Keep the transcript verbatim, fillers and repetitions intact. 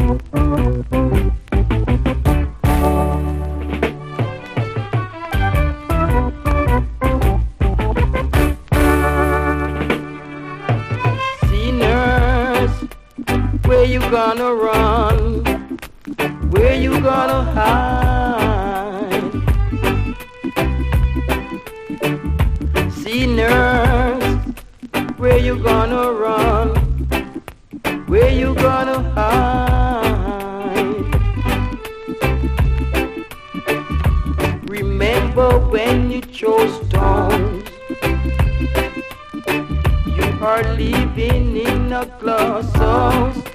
Where you gonna run? Where you gonna hide? Sinners, where you gonna run? Where you gonna hide? Remember when you chose stones, you are living in a glass house.